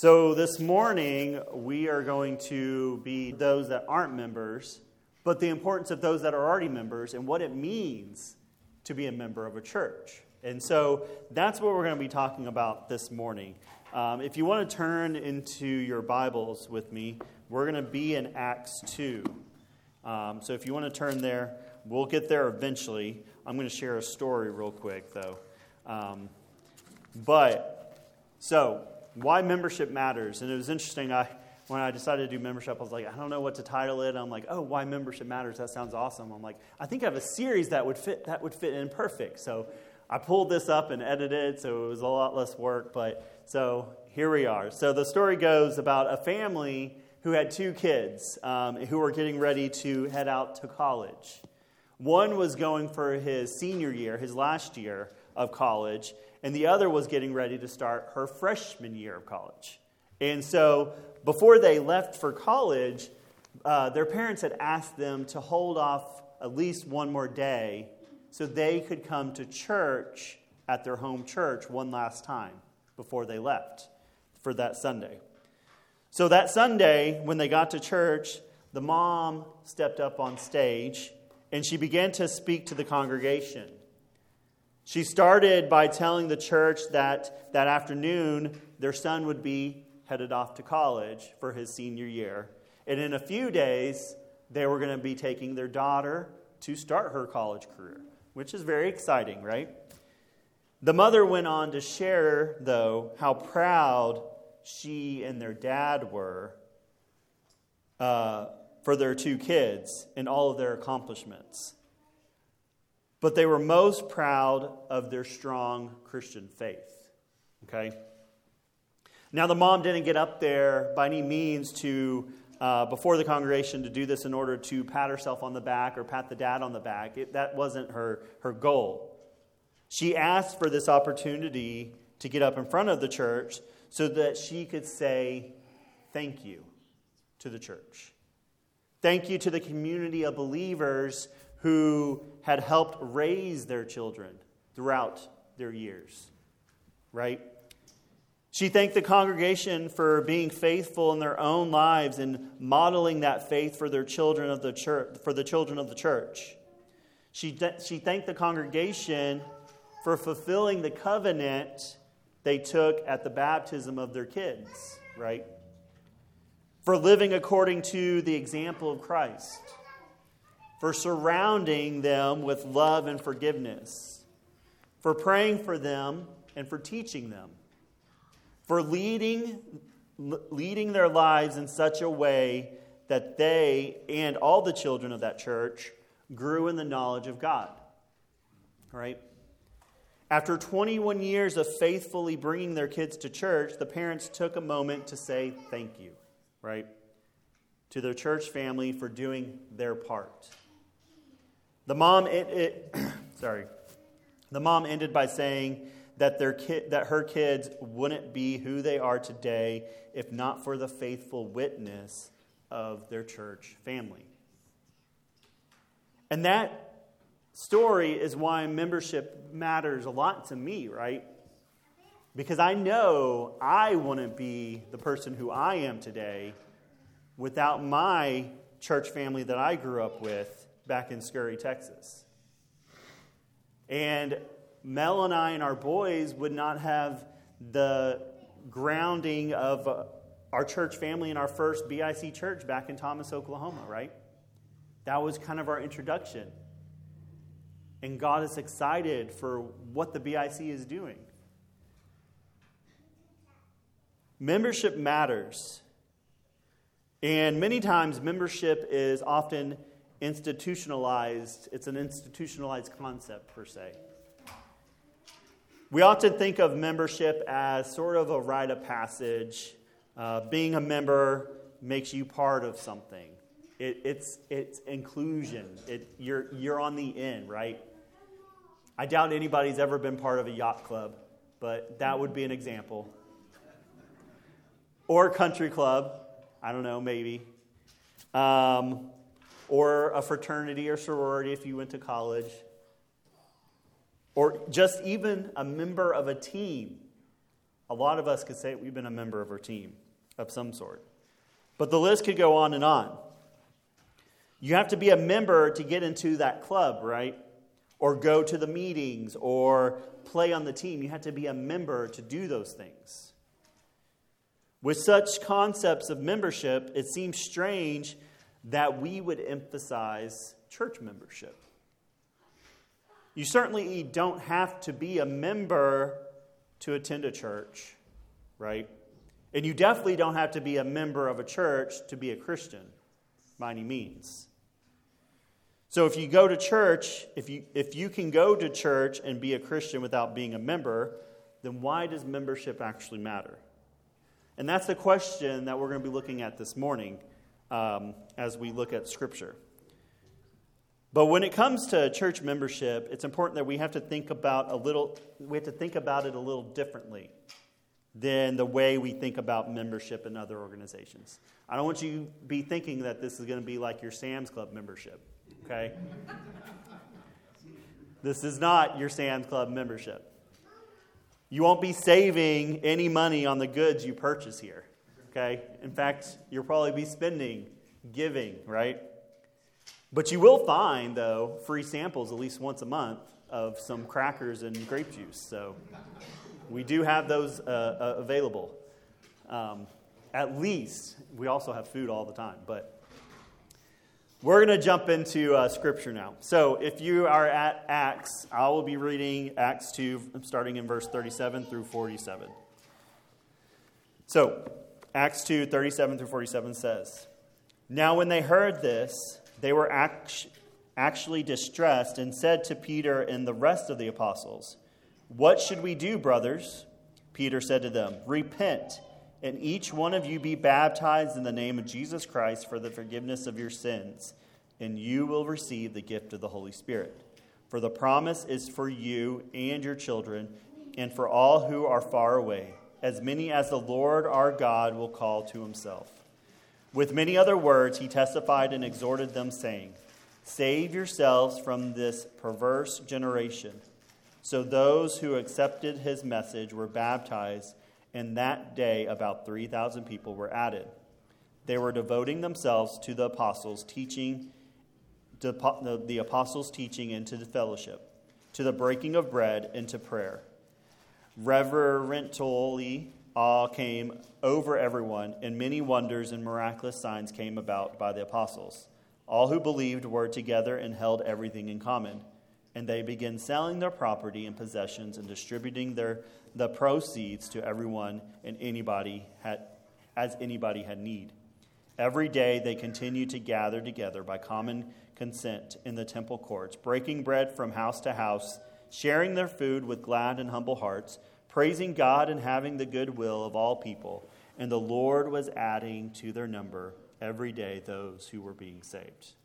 So this morning, we are going to be those that aren't members, but the importance of those that are already members and what it means to be a member of a church. And so that's what we're going to be talking about this morning. If you want to turn into your Bibles with me, we're going to be in Acts 2. So if you want to turn there, we'll get there eventually. I'm going to share a story real quick, though. Why membership matters. And it was interesting, when I decided to do membership, I was like, I don't know what to title it. I'm like, why membership matters? That sounds awesome. I'm like, I think I have a series that would fit in perfect. So I pulled this up and edited, so it was a lot less work. So here we are. So the story goes about a family who had two kids who were getting ready to head out to college. One was going for his senior year, his last year of college, and the other was getting ready to start her freshman year of college. And so before they left for college, their parents had asked them to hold off at least one more day so they could come to church at their home church one last time before they left for that Sunday. So that Sunday, when they got to church, the mom stepped up on stage and she began to speak to the congregation. She started by telling the church that afternoon their son would be headed off to college for his senior year. And in a few days, they were going to be taking their daughter to start her college career, which is very exciting, right? The mother went on to share, though, how proud she and their dad were for their two kids and all of their accomplishments. But they were most proud of their strong Christian faith. Okay? Now, the mom didn't get up there by any means to, before the congregation, to do this in order to pat herself on the back or pat the dad on the back. That wasn't her goal. She asked for this opportunity to get up in front of the church so that she could say thank you to the church. Thank you to the community of believers who had helped raise their children throughout their years, right? She thanked the congregation for being faithful in their own lives and modeling that faith for their children of the church, for the children of the church. She thanked the congregation for fulfilling the covenant they took at the baptism of their kids, right? For living according to the example of Christ. For surrounding them with love and forgiveness, for praying for them and for teaching them, for leading their lives in such a way that they and all the children of that church grew in the knowledge of God. All right? After 21 years of faithfully bringing their kids to church, the parents took a moment to say thank you, right, to their church family for doing their part. The mom ended by saying that that her kids wouldn't be who they are today if not for the faithful witness of their church family. And that story is why membership matters a lot to me, right? Because I know I wouldn't be the person who I am today without my church family that I grew up with back in Scurry, Texas. And Mel and I and our boys would not have the grounding of our church family in our first BIC church back in Thomas, Oklahoma, right? That was kind of our introduction. And God is excited for what the BIC is doing. Membership matters. And many times membership is often institutionalized. It's an institutionalized concept, per se. We often think of membership as sort of a rite of passage. Being a member makes you part of something. It's inclusion. You're on the in, right? I doubt anybody's ever been part of a yacht club, but that would be an example. Or a country club. I don't know, maybe. Or a fraternity or sorority if you went to college. Or just even a member of a team. a lot of us could say we've been a member of our team of some sort. But the list could go on and on. You have to be a member to get into that club, right? Or go to the meetings or play on the team. You have to be a member to do those things. With such concepts of membership, it seems strange that we would emphasize church membership. You certainly don't have to be a member to attend a church, right? And you definitely don't have to be a member of a church to be a Christian, by any means. So if you go to church, if you can go to church and be a Christian without being a member, then why does membership actually matter? And that's the question that we're going to be looking at this morning as we look at Scripture. But when it comes to church membership, it's important that we have to think about it a little differently than the way we think about membership in other organizations. I don't want you to be thinking that this is going to be like your Sam's Club membership, okay? This is not your Sam's Club membership. You won't be saving any money on the goods you purchase here, okay? In fact, you'll probably be giving, right? But you will find, though, free samples at least once a month of some crackers and grape juice. So we do have those available. At least. We also have food all the time. But we're going to jump into Scripture now. So if you are at Acts, I will be reading Acts 2, starting in verse 37 through 47. So Acts 2, 37 through 47 says, "Now when they heard this, they were actually distressed and said to Peter and the rest of the apostles, 'What should we do, brothers?' Peter said to them, 'Repent, and each one of you be baptized in the name of Jesus Christ for the forgiveness of your sins, and you will receive the gift of the Holy Spirit. For the promise is for you and your children, and for all who are far away, as many as the Lord our God will call to himself.' With many other words, he testified and exhorted them, saying, 'Save yourselves from this perverse generation.' So those who accepted his message were baptized, and that day about 3,000 people were added. They were devoting themselves to the apostles' teaching, and to the fellowship, to the breaking of bread, and to prayer. Reverently awe came over everyone, and many wonders and miraculous signs came about by the apostles. All who believed were together and held everything in common. And they began selling their property and possessions and distributing the proceeds to everyone and anybody had need. Every day they continued to gather together by common consent in the temple courts, breaking bread from house to house, sharing their food with glad and humble hearts, praising God and having the goodwill of all people. And the Lord was adding to their number every day those who were being saved."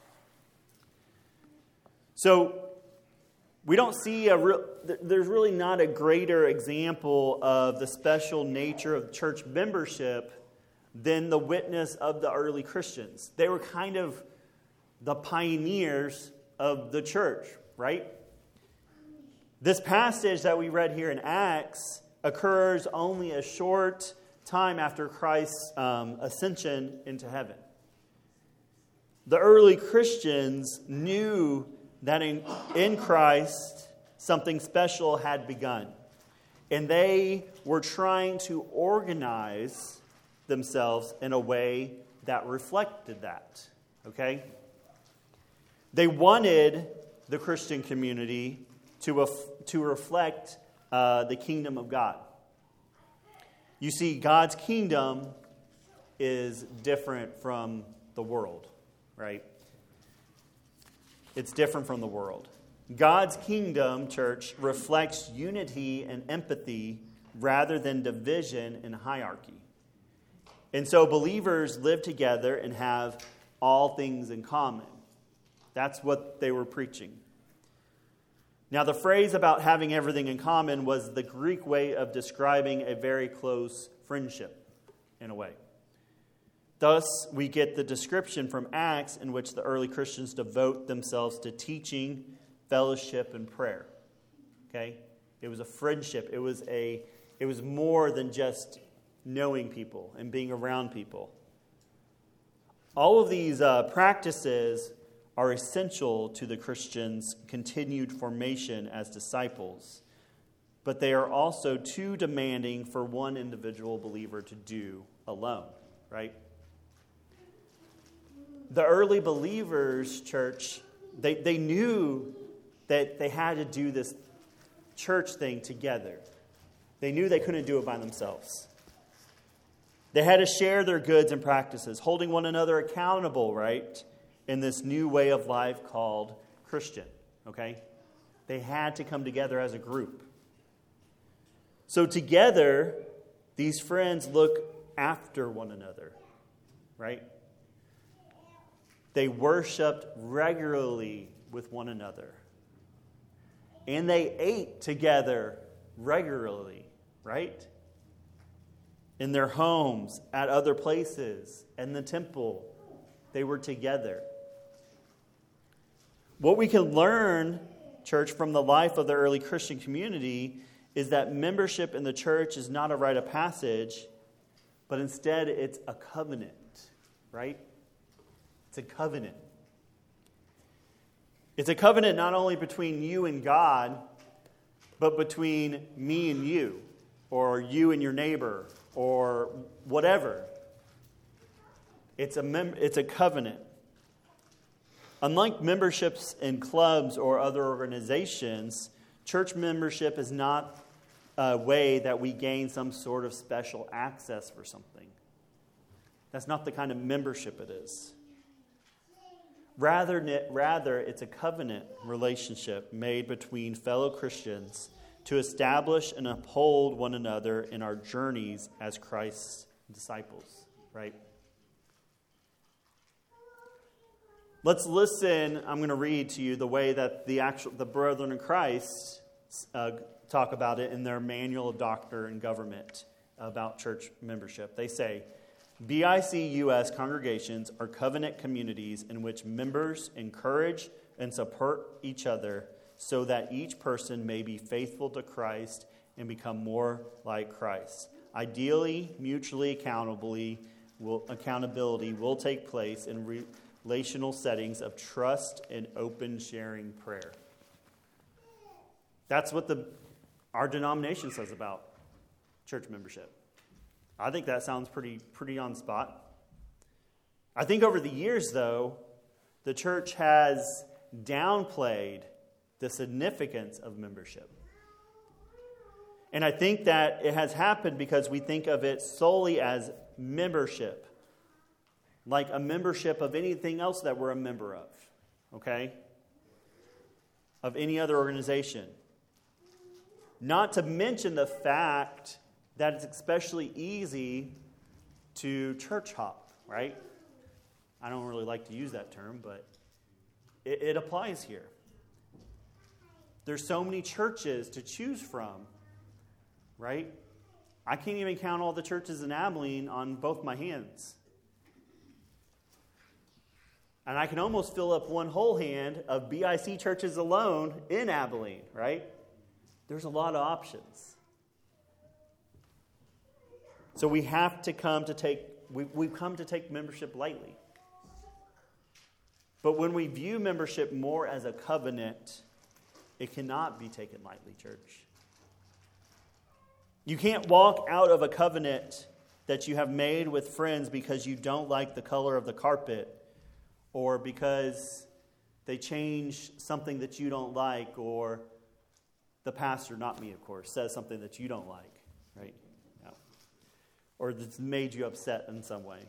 So we don't see there's really not a greater example of the special nature of church membership than the witness of the early Christians. They were kind of the pioneers of the church, right? This passage that we read here in Acts occurs only a short time after Christ's ascension into heaven. The early Christians knew that in Christ something special had begun. And they were trying to organize themselves in a way that reflected that. Okay? They wanted the Christian community to reflect the kingdom of God. You see, God's kingdom is different from the world, right? It's different from the world. God's kingdom, church, reflects unity and empathy rather than division and hierarchy. And so believers live together and have all things in common. That's what they were preaching. Now, the phrase about having everything in common was the Greek way of describing a very close friendship, in a way. Thus, we get the description from Acts in which the early Christians devote themselves to teaching, fellowship, and prayer. Okay? It was a friendship. It was It was more than just knowing people and being around people. All of these practices are essential to the Christian's continued formation as disciples, but they are also too demanding for one individual believer to do alone, right? The early believers, church, they knew that they had to do this church thing together. They knew they couldn't do it by themselves. They had to share their goods and practices, holding one another accountable, right, in this new way of life called Christian, okay? They had to come together as a group. So together, these friends look after one another, right? They worshiped regularly with one another. And they ate together regularly, right? In their homes, at other places, in the temple, they were together. What we can learn, church, from the life of the early Christian community is that membership in the church is not a rite of passage, but instead it's a covenant, right? It's a covenant. It's a covenant not only between you and God, but between me and you, or you and your neighbor, or whatever. It's a covenant. Unlike memberships in clubs or other organizations, church membership is not a way that we gain some sort of special access for something. That's not the kind of membership it is. Rather, it's a covenant relationship made between fellow Christians to establish and uphold one another in our journeys as Christ's disciples, right? Let's listen. I'm going to read to you the way that the brethren in Christ talk about it in their Manual of Doctrine and Government about church membership. They say, BIC-US congregations are covenant communities in which members encourage and support each other so that each person may be faithful to Christ and become more like Christ. Ideally, mutually accountability will take place in relational settings of trust and open sharing prayer. That's what our denomination says about church membership. I think that sounds pretty on spot. I think over the years, though, the church has downplayed the significance of membership. And I think that it has happened because we think of it solely as membership, like a membership of anything else that we're a member of, okay? Of any other organization. Not to mention the fact that it's especially easy to church hop, right? I don't really like to use that term, but it applies here. There's so many churches to choose from, right? I can't even count all the churches in Abilene on both my hands. And I can almost fill up one whole hand of BIC churches alone in Abilene, right? There's a lot of options. So we have to we've come to take membership lightly. But when we view membership more as a covenant, it cannot be taken lightly, church. You can't walk out of a covenant that you have made with friends because you don't like the color of the carpet, or because they change something that you don't like, or the pastor, not me, of course, says something that you don't like, right? No. Or that's made you upset in some way.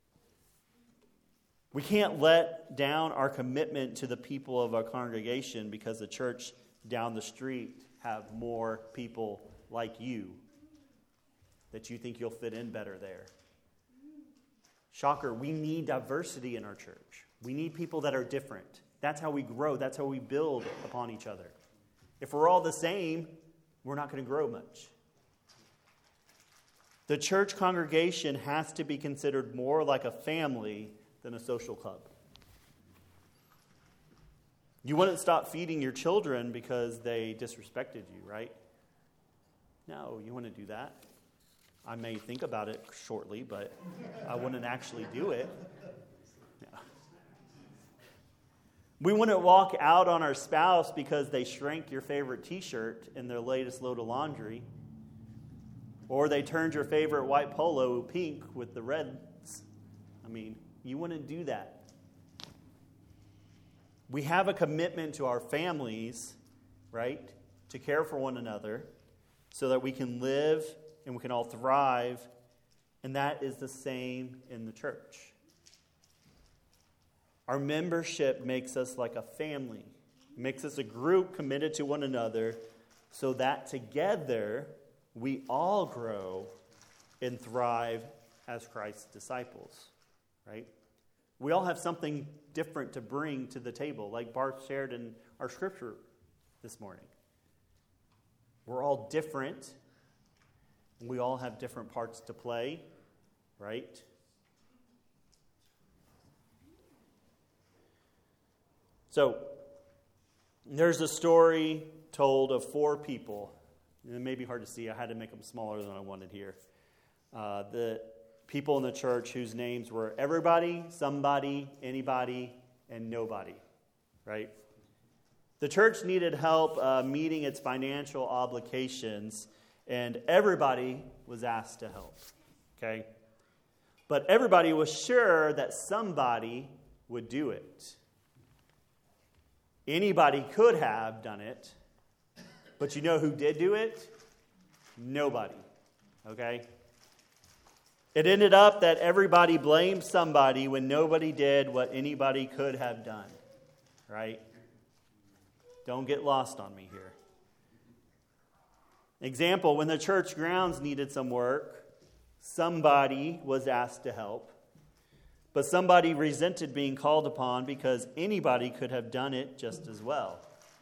We can't let down our commitment to the people of our congregation because the church down the street have more people like you that you think you'll fit in better there. Shocker, we need diversity in our church. We need people that are different. That's how we grow. That's how we build upon each other. If we're all the same, we're not going to grow much. The church congregation has to be considered more like a family than a social club. You wouldn't stop feeding your children because they disrespected you, right? No, you wouldn't do that. I may think about it shortly, but I wouldn't actually do it. No. We wouldn't walk out on our spouse because they shrank your favorite t-shirt in their latest load of laundry, or they turned your favorite white polo pink with the reds. I mean, you wouldn't do that. We have a commitment to our families, right, to care for one another so that we can live and we can all thrive, and that is the same in the church. Our membership makes us like a family, makes us a group committed to one another so that together we all grow and thrive as Christ's disciples, right? We all have something different to bring to the table, like Bart shared in our scripture this morning. We're all different, and we all have different parts to play, right? So, there's a story told of 4 people. And it may be hard to see. I had to make them smaller than I wanted here. The people in the church whose names were everybody, somebody, anybody, and nobody, right? The church needed help meeting its financial obligations, and everybody was asked to help, okay? But everybody was sure that somebody would do it. Anybody could have done it, but you know who did do it? Nobody, okay? It ended up that everybody blamed somebody when nobody did what anybody could have done, right? Don't get lost on me here. Example, when the church grounds needed some work, somebody was asked to help, but somebody resented being called upon because anybody could have done it just as well.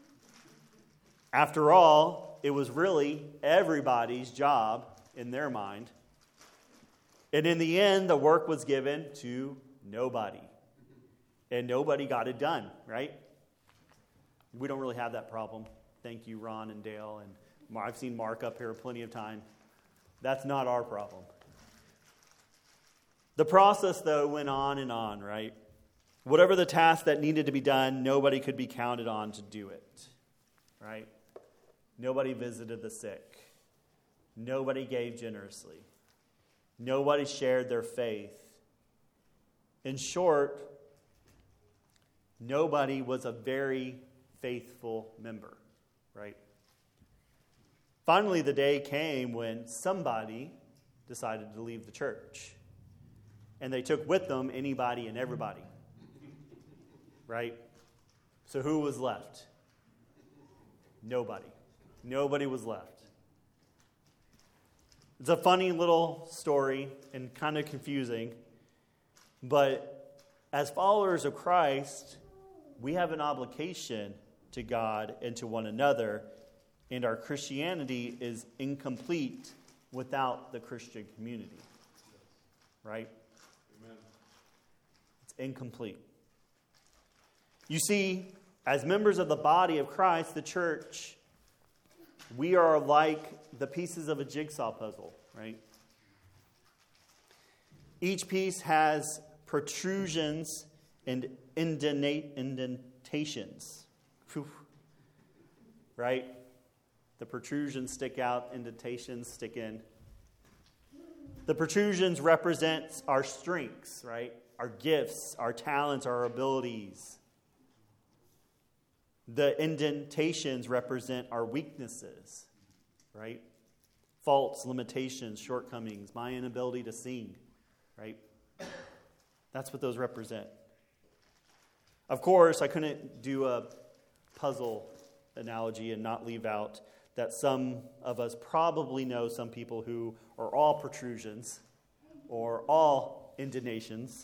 After all, it was really everybody's job in their mind. And in the end, the work was given to nobody. And nobody got it done, right? We don't really have that problem. Thank you, Ron and Dale. And I've seen Mark up here plenty of time. That's not our problem. The process, though, went on and on, right? Whatever the task that needed to be done, nobody could be counted on to do it, right? Nobody visited the sick. Nobody gave generously. Nobody shared their faith. In short, nobody was a very faithful member, right? Finally, the day came when somebody decided to leave the church. And they took with them anybody and everybody, right? So who was left? Nobody. Nobody was left. It's a funny little story and kind of confusing, but as followers of Christ, we have an obligation to God and to one another, and our Christianity is incomplete without the Christian community, right? Amen. It's incomplete. You see, as members of the body of Christ, the church, we are like the pieces of a jigsaw puzzle, right? Each piece has protrusions and indentations. Whew. Right? The protrusions stick out, indentations stick in. The protrusions represent our strengths, right? Our gifts, our talents, our abilities. The indentations represent our weaknesses, right? Faults, limitations, shortcomings, my inability to sing, right? That's what those represent. Of course, I couldn't do a puzzle analogy and not leave out that some of us probably know some people who are all protrusions or all indentations.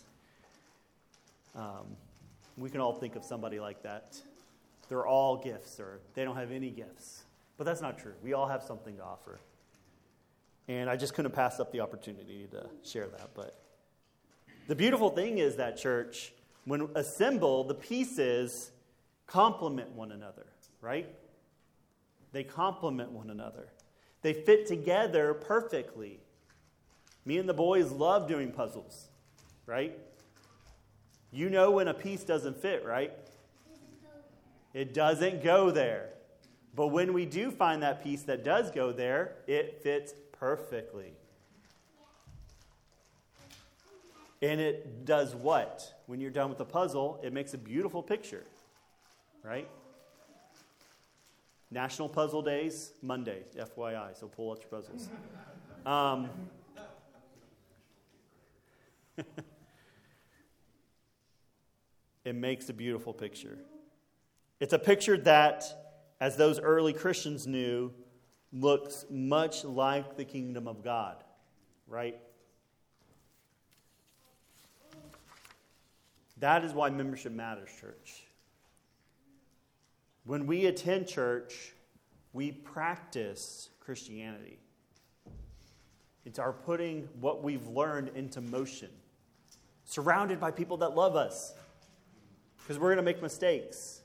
We can all think of somebody like that. They're all gifts, or they don't have any gifts. But that's not true. We all have something to offer. And I just couldn't pass up the opportunity to share that. But the beautiful thing is that, church, when assembled, the pieces complement one another, right? They complement one another. They fit together perfectly. Me and the boys love doing puzzles, right? You know when a piece doesn't fit, right? It doesn't go there. But when we do find that piece that does go there, it fits perfectly. And it does what? When you're done with the puzzle, it makes a beautiful picture, right? National Puzzle Days, Monday, FYI, so pull out your puzzles. It makes a beautiful picture. It's a picture that, as those early Christians knew, looks much like the kingdom of God, right? That is why membership matters, church. When we attend church, we practice Christianity. It's our putting what we've learned into motion, surrounded by people that love us, because we're going to make mistakes.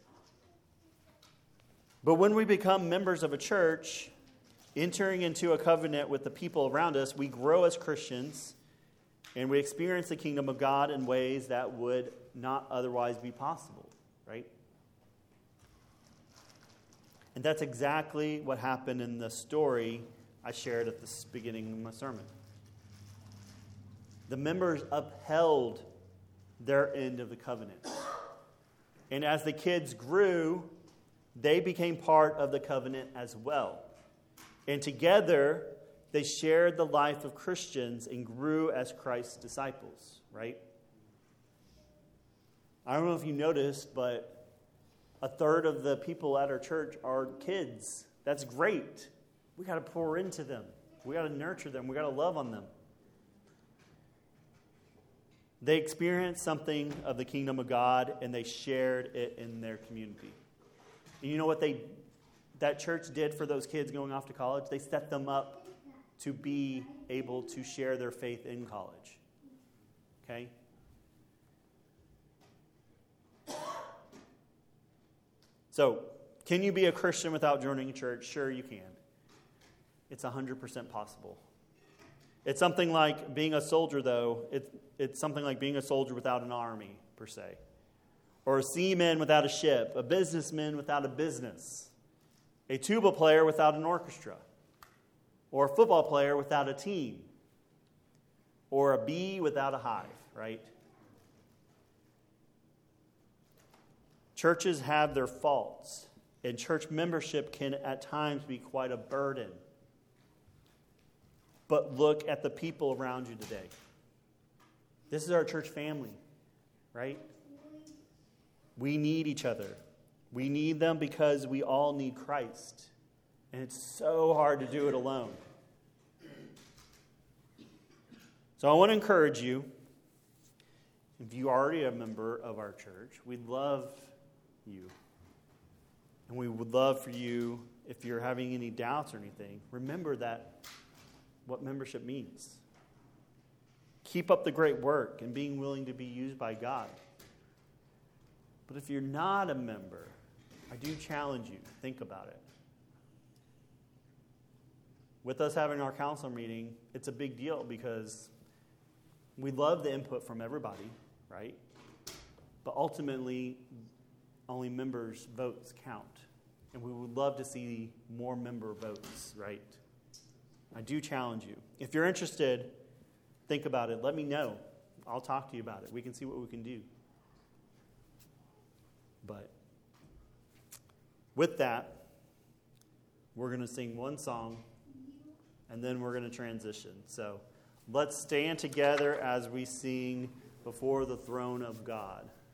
But when we become members of a church, entering into a covenant with the people around us, we grow as Christians, and we experience the kingdom of God in ways that would not otherwise be possible, right? And that's exactly what happened in the story I shared at the beginning of my sermon. The members upheld their end of the covenant. And as the kids grew, they became part of the covenant as well. And together, they shared the life of Christians and grew as Christ's disciples, right? I don't know if you noticed, but a third of the people at our church are kids. That's great. We got to pour into them. We got to nurture them. We got to love on them. They experienced something of the kingdom of God, and they shared it in their community. And you know what that church did for those kids going off to college? They set them up to be able to share their faith in college. Okay? So, can you be a Christian without joining a church? Sure, you can. It's 100% possible. It's something like being a soldier, though. It's something like being a soldier without an army, per se. Or a seaman without a ship. A businessman without a business. A tuba player without an orchestra. Or a football player without a team. Or a bee without a hive, right? Churches have their faults, and church membership can at times be quite a burden. But look at the people around you today. This is our church family, right? We need each other. We need them because we all need Christ. And it's so hard to do it alone. So I want to encourage you, if you are already a member of our church, we'd love you. And we would love for you, if you're having any doubts or anything, remember that what membership means. Keep up the great work and being willing to be used by God. But if you're not a member, I do challenge you, think about it. With us having our council meeting, it's a big deal because we love the input from everybody, right? But ultimately, only members' votes count. And we would love to see more member votes, right? I do challenge you. If you're interested, think about it. Let me know. I'll talk to you about it. We can see what we can do. But with that, we're going to sing one song, and then we're going to transition. So let's stand together as we sing Before the Throne of God.